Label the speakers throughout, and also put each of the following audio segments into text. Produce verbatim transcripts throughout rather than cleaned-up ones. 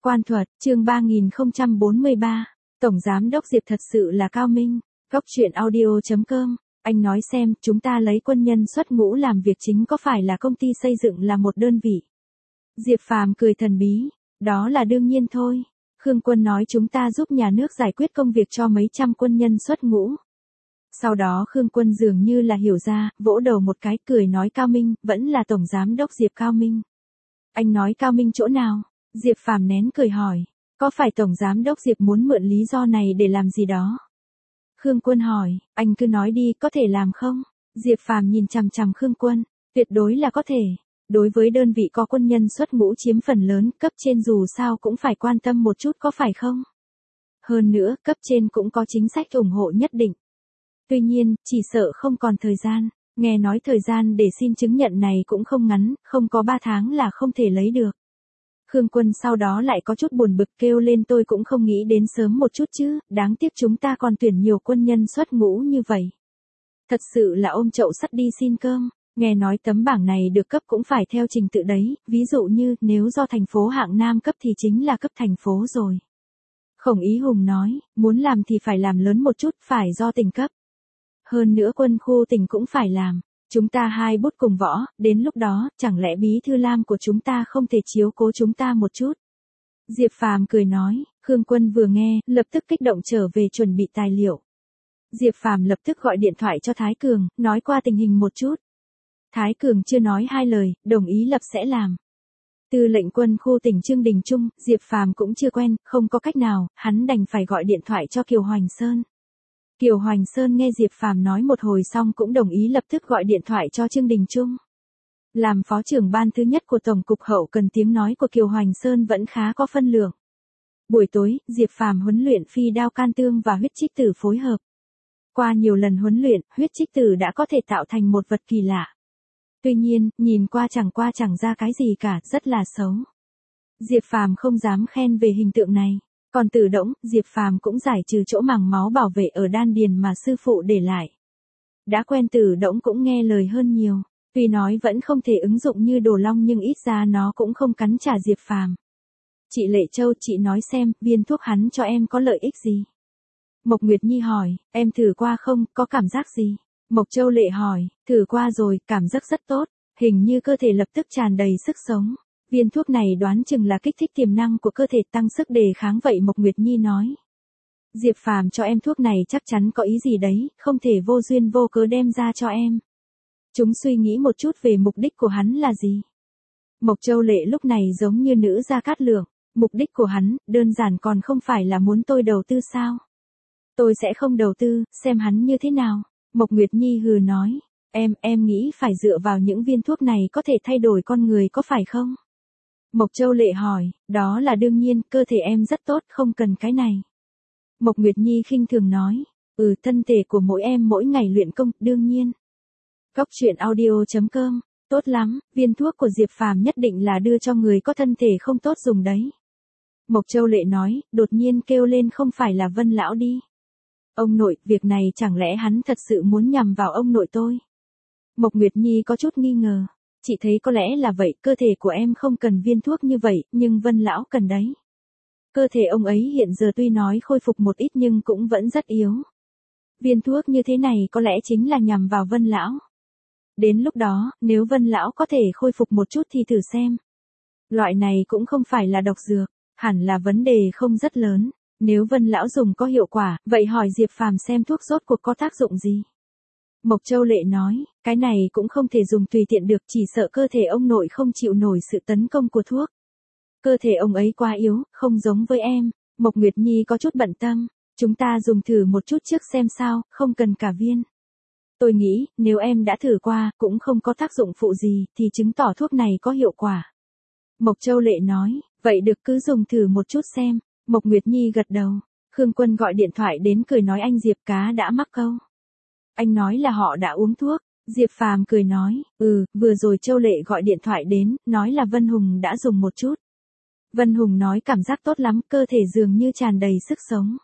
Speaker 1: Quan thuật, chương ba nghìn không trăm bốn mươi ba. Tổng Giám đốc Diệp thật sự là cao minh. Góc truyện audio chấm com. Anh nói xem, chúng ta lấy quân nhân xuất ngũ làm việc chính có phải là công ty xây dựng là một đơn vị? Diệp Phàm cười thần bí. Đó là đương nhiên thôi. Khương Quân nói chúng ta giúp nhà nước giải quyết công việc cho mấy trăm quân nhân xuất ngũ. Sau đó Khương Quân dường như là hiểu ra, vỗ đầu một cái cười nói cao minh, vẫn là Tổng Giám đốc Diệp cao minh. Anh nói cao minh chỗ nào? Diệp Phàm nén cười hỏi, có phải Tổng Giám đốc Diệp muốn mượn lý do này để làm gì đó? Khương Quân hỏi, anh cứ nói đi, có thể làm không? Diệp Phàm nhìn chằm chằm Khương Quân, tuyệt đối là có thể. Đối với đơn vị có quân nhân xuất ngũ chiếm phần lớn, cấp trên dù sao cũng phải quan tâm một chút có phải không? Hơn nữa, cấp trên cũng có chính sách ủng hộ nhất định. Tuy nhiên, chỉ sợ không còn thời gian, nghe nói thời gian để xin chứng nhận này cũng không ngắn, không có ba tháng là không thể lấy được. Khương Quân sau đó lại có chút buồn bực kêu lên tôi cũng không nghĩ đến sớm một chút chứ, đáng tiếc chúng ta còn tuyển nhiều quân nhân xuất ngũ như vậy. Thật sự là ôm chậu sắt đi xin cơm, nghe nói tấm bảng này được cấp cũng phải theo trình tự đấy, ví dụ như nếu do thành phố hạng Nam cấp thì chính là cấp thành phố rồi. Khổng Ý Hùng nói, muốn làm thì phải làm lớn một chút, phải do tỉnh cấp. Hơn nữa quân khu tỉnh cũng phải làm. Chúng ta hai bút cùng võ, đến lúc đó, chẳng lẽ bí thư Lam của chúng ta không thể chiếu cố chúng ta một chút? Diệp Phàm cười nói, Khương Quân vừa nghe, lập tức kích động trở về chuẩn bị tài liệu. Diệp Phàm lập tức gọi điện thoại cho Thái Cường, nói qua tình hình một chút. Thái Cường chưa nói hai lời, đồng ý lập sẽ làm. Tư lệnh quân khu tỉnh Trương Đình Trung, Diệp Phàm cũng chưa quen, không có cách nào, hắn đành phải gọi điện thoại cho Kiều Hoành Sơn. Kiều Hoành Sơn nghe Diệp Phàm nói một hồi xong cũng đồng ý lập tức gọi điện thoại cho Trương Đình Trung. Làm phó trưởng ban thứ nhất của Tổng cục Hậu cần tiếng nói của Kiều Hoành Sơn vẫn khá có phân lượng. Buổi tối, Diệp Phàm huấn luyện phi đao can tương và huyết trích tử phối hợp. Qua nhiều lần huấn luyện, huyết trích tử đã có thể tạo thành một vật kỳ lạ. Tuy nhiên, nhìn qua chẳng qua chẳng ra cái gì cả, rất là xấu. Diệp Phàm không dám khen về hình tượng này. Còn Tử Đỗng, Diệp Phàm cũng giải trừ chỗ màng máu bảo vệ ở đan điền mà sư phụ để lại. Đã quen Tử Đỗng cũng nghe lời hơn nhiều, tuy nói vẫn không thể ứng dụng như Đồ Long nhưng ít ra nó cũng không cắn trả Diệp Phàm. Chị Lệ Châu, chị nói xem, viên thuốc hắn cho em có lợi ích gì? Mộc Nguyệt Nhi hỏi, em thử qua không, có cảm giác gì? Mộc Châu Lệ hỏi, thử qua rồi, cảm giác rất tốt, hình như cơ thể lập tức tràn đầy sức sống. Viên thuốc này đoán chừng là kích thích tiềm năng của cơ thể tăng sức đề kháng vậy Mộc Nguyệt Nhi nói. Diệp Phàm cho em thuốc này chắc chắn có ý gì đấy, không thể vô duyên vô cớ đem ra cho em. Chúng suy nghĩ một chút về mục đích của hắn là gì. Mộc Châu Lệ lúc này giống như nữ Gia Cát Lượng, mục đích của hắn, đơn giản còn không phải là muốn tôi đầu tư sao? Tôi sẽ không đầu tư, xem hắn như thế nào. Mộc Nguyệt Nhi hừ nói, em, em nghĩ phải dựa vào những viên thuốc này có thể thay đổi con người có phải không? Mộc Châu Lệ hỏi, đó là đương nhiên, cơ thể em rất tốt, không cần cái này. Mộc Nguyệt Nhi khinh thường nói, ừ, thân thể của mỗi em mỗi ngày luyện công, đương nhiên. Góc truyện audio chấm com, tốt lắm, viên thuốc của Diệp Phàm nhất định là đưa cho người có thân thể không tốt dùng đấy. Mộc Châu Lệ nói, đột nhiên kêu lên không phải là Vân lão đi. Ông nội, việc này chẳng lẽ hắn thật sự muốn nhằm vào ông nội tôi? Mộc Nguyệt Nhi có chút nghi ngờ. Chị thấy có lẽ là vậy, cơ thể của em không cần viên thuốc như vậy, nhưng Vân lão cần đấy. Cơ thể ông ấy hiện giờ tuy nói khôi phục một ít nhưng cũng vẫn rất yếu. Viên thuốc như thế này có lẽ chính là nhằm vào Vân lão. Đến lúc đó, nếu Vân lão có thể khôi phục một chút thì thử xem. Loại này cũng không phải là độc dược, hẳn là vấn đề không rất lớn. Nếu Vân lão dùng có hiệu quả, vậy hỏi Diệp Phàm xem thuốc rốt cuộc có tác dụng gì. Mộc Châu Lệ nói, cái này cũng không thể dùng tùy tiện được, chỉ sợ cơ thể ông nội không chịu nổi sự tấn công của thuốc. Cơ thể ông ấy quá yếu, không giống với em. Mộc Nguyệt Nhi có chút bận tâm, chúng ta dùng thử một chút trước xem sao, không cần cả viên. Tôi nghĩ, nếu em đã thử qua, cũng không có tác dụng phụ gì, thì chứng tỏ thuốc này có hiệu quả. Mộc Châu Lệ nói, vậy được cứ dùng thử một chút xem. Mộc Nguyệt Nhi gật đầu. Khương Quân gọi điện thoại đến cười nói anh Diệp cá đã mắc câu. Anh nói là họ đã uống thuốc. Diệp Phàm cười nói, ừ, vừa rồi Châu Lệ gọi điện thoại đến, nói là Vân Hùng đã dùng một chút. Vân Hùng nói cảm giác tốt lắm, cơ thể dường như tràn đầy sức sống.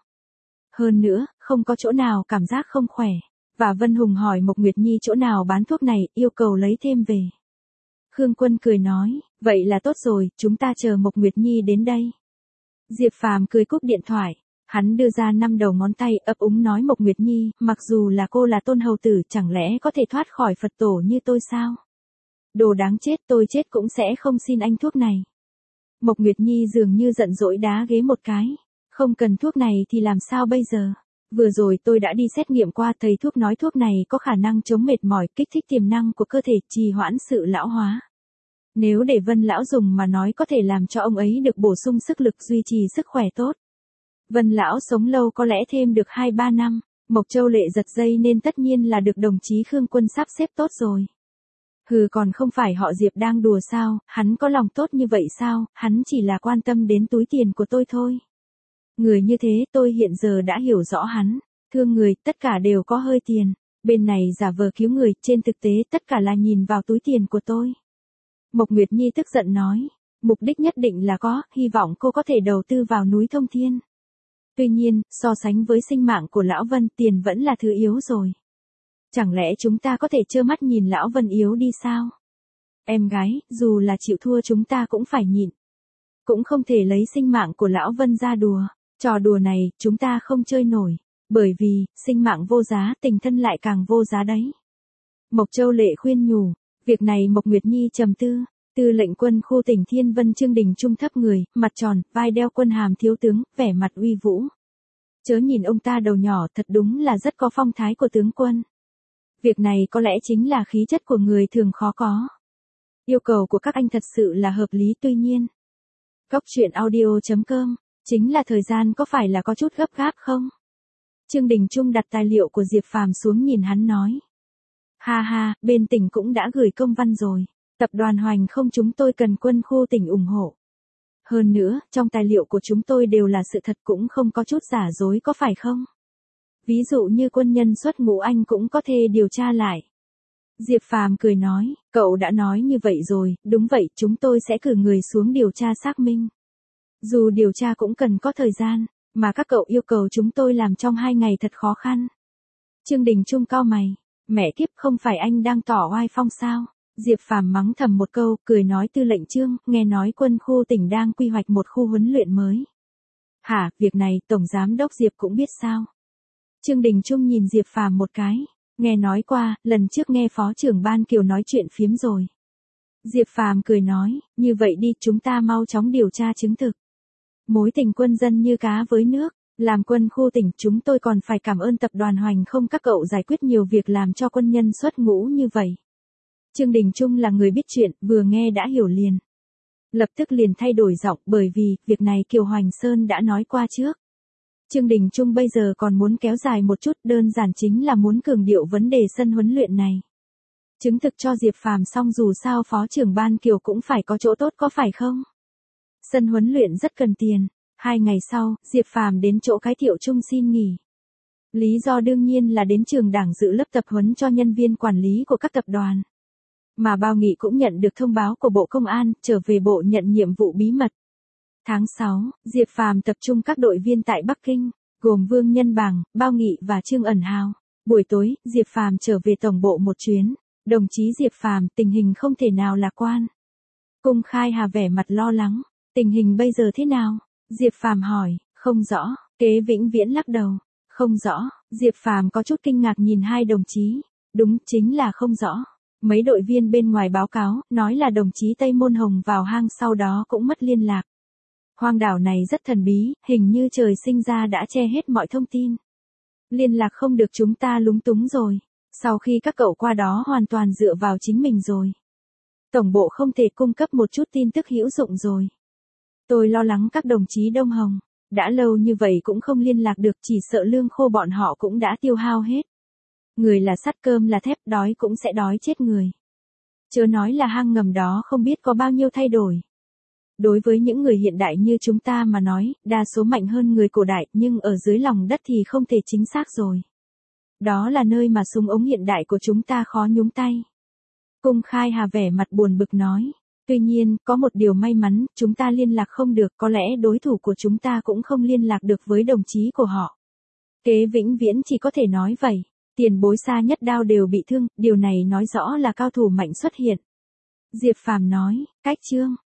Speaker 1: Hơn nữa, không có chỗ nào cảm giác không khỏe. Và Vân Hùng hỏi Mộc Nguyệt Nhi chỗ nào bán thuốc này, yêu cầu lấy thêm về. Khương Quân cười nói, vậy là tốt rồi, chúng ta chờ Mộc Nguyệt Nhi đến đây. Diệp Phàm cười cúp điện thoại. Hắn đưa ra năm đầu ngón tay ấp úng nói Mộc Nguyệt Nhi, mặc dù là cô là tôn hầu tử chẳng lẽ có thể thoát khỏi Phật tổ như tôi sao? Đồ đáng chết, tôi chết cũng sẽ không xin anh thuốc này. Mộc Nguyệt Nhi dường như giận dỗi đá ghế một cái. Không cần thuốc này thì làm sao bây giờ? Vừa rồi tôi đã đi xét nghiệm qua, thầy thuốc nói thuốc này có khả năng chống mệt mỏi, kích thích tiềm năng của cơ thể, trì hoãn sự lão hóa. Nếu để Vân lão dùng mà nói có thể làm cho ông ấy được bổ sung sức lực, duy trì sức khỏe tốt. Vân lão sống lâu có lẽ thêm được hai ba năm. Mộc Châu Lệ giật dây nên tất nhiên là được đồng chí Khương Quân sắp xếp tốt rồi. Hừ, còn không phải họ Diệp đang đùa sao, hắn có lòng tốt như vậy sao, hắn chỉ là quan tâm đến túi tiền của tôi thôi. Người như thế tôi hiện giờ đã hiểu rõ hắn, thương người, tất cả đều có hơi tiền, bên này giả vờ cứu người, trên thực tế tất cả là nhìn vào túi tiền của tôi. Mộc Nguyệt Nhi tức giận nói, mục đích nhất định là có, hy vọng cô có thể đầu tư vào núi Thông Thiên. Tuy nhiên, so sánh với sinh mạng của Lão Vân, tiền vẫn là thứ yếu rồi. Chẳng lẽ chúng ta có thể trơ mắt nhìn Lão Vân yếu đi sao? Em gái, dù là chịu thua chúng ta cũng phải nhịn. Cũng không thể lấy sinh mạng của Lão Vân ra đùa. Trò đùa này, chúng ta không chơi nổi. Bởi vì, sinh mạng vô giá, tình thân lại càng vô giá đấy. Mộc Châu Lệ khuyên nhủ. Việc này Mộc Nguyệt Nhi trầm tư. Tư lệnh quân khu tỉnh Thiên Vân Trương Đình Trung thấp người, mặt tròn, vai đeo quân hàm thiếu tướng, vẻ mặt uy vũ. Chớ nhìn ông ta đầu nhỏ, thật đúng là rất có phong thái của tướng quân. Việc này có lẽ chính là khí chất của người thường khó có. Yêu cầu của các anh thật sự là hợp lý, tuy nhiên. Cốc truyện audio chấm com, chính là thời gian có phải là có chút gấp gáp không? Trương Đình Trung đặt tài liệu của Diệp Phàm xuống nhìn hắn nói. Ha ha, bên tỉnh cũng đã gửi công văn rồi. Tập đoàn Hoành Không chúng tôi cần quân khu tỉnh ủng hộ. Hơn nữa, trong tài liệu của chúng tôi đều là sự thật, cũng không có chút giả dối, có phải không? Ví dụ như quân nhân xuất ngũ anh cũng có thể điều tra lại. Diệp Phàm cười nói, cậu đã nói như vậy rồi, đúng vậy, chúng tôi sẽ cử người xuống điều tra xác minh. Dù điều tra cũng cần có thời gian, mà các cậu yêu cầu chúng tôi làm trong hai ngày thật khó khăn. Trương Đình Trung cau mày, mẹ kiếp, không phải anh đang tỏ oai phong sao? Diệp Phàm mắng thầm một câu, cười nói Tư lệnh Trương, nghe nói quân khu tỉnh đang quy hoạch một khu huấn luyện mới. Hả, việc này Tổng Giám đốc Diệp cũng biết sao? Trương Đình Trung nhìn Diệp Phàm một cái, nghe nói qua, lần trước nghe Phó trưởng Ban Kiều nói chuyện phiếm rồi. Diệp Phàm cười nói, như vậy đi, chúng ta mau chóng điều tra chứng thực. Mối tình quân dân như cá với nước, làm quân khu tỉnh chúng tôi còn phải cảm ơn tập đoàn Hoành Không các cậu giải quyết nhiều việc làm cho quân nhân xuất ngũ như vậy. Trương Đình Trung là người biết chuyện, vừa nghe đã hiểu liền. Lập tức liền thay đổi giọng, bởi vì, việc này Kiều Hoành Sơn đã nói qua trước. Trương Đình Trung bây giờ còn muốn kéo dài một chút, đơn giản chính là muốn cường điệu vấn đề sân huấn luyện này. Chứng thực cho Diệp Phàm xong, dù sao Phó trưởng Ban Kiều cũng phải có chỗ tốt, có phải không? Sân huấn luyện rất cần tiền. Hai ngày sau, Diệp Phàm đến chỗ cái Thiệu Trung xin nghỉ. Lý do đương nhiên là đến trường đảng dự lớp tập huấn cho nhân viên quản lý của các tập đoàn. Mà Bao Nghị cũng nhận được thông báo của Bộ Công an, trở về bộ nhận nhiệm vụ bí mật. Tháng sáu, Diệp Phàm tập trung các đội viên tại Bắc Kinh, gồm Vương Nhân Bằng, Bao Nghị và Trương Ẩn Hào. Buổi tối, Diệp Phàm trở về tổng bộ một chuyến. Đồng chí Diệp Phàm, tình hình không thể nào lạc quan. Cung Khai Hà vẻ mặt lo lắng. Tình hình bây giờ thế nào? Diệp Phàm hỏi, không rõ. Kế Vĩnh Viễn lắc đầu, không rõ. Diệp Phàm có chút kinh ngạc nhìn hai đồng chí. Đúng, chính là không rõ. Mấy đội viên bên ngoài báo cáo, nói là đồng chí Tây Môn Hồng vào hang sau đó cũng mất liên lạc. Hoang đảo này rất thần bí, hình như trời sinh ra đã che hết mọi thông tin. Liên lạc không được, chúng ta lúng túng rồi. Sau khi các cậu qua đó hoàn toàn dựa vào chính mình rồi. Tổng bộ không thể cung cấp một chút tin tức hữu dụng rồi. Tôi lo lắng các đồng chí Đông Hồng. Đã lâu như vậy cũng không liên lạc được, chỉ sợ lương khô bọn họ cũng đã tiêu hao hết. Người là sắt, cơm là thép, đói cũng sẽ đói chết người. Chớ nói là hang ngầm đó không biết có bao nhiêu thay đổi. Đối với những người hiện đại như chúng ta mà nói, đa số mạnh hơn người cổ đại, nhưng ở dưới lòng đất thì không thể chính xác rồi. Đó là nơi mà súng ống hiện đại của chúng ta khó nhúng tay. Cung Khai Hà vẻ mặt buồn bực nói. Tuy nhiên, có một điều may mắn, chúng ta liên lạc không được, có lẽ đối thủ của chúng ta cũng không liên lạc được với đồng chí của họ. Kế Vĩnh Viễn chỉ có thể nói vậy. Tiền bối Xa Nhất Đao đều bị thương, điều này nói rõ là cao thủ mạnh xuất hiện. Diệp Phàm nói, cách Trương,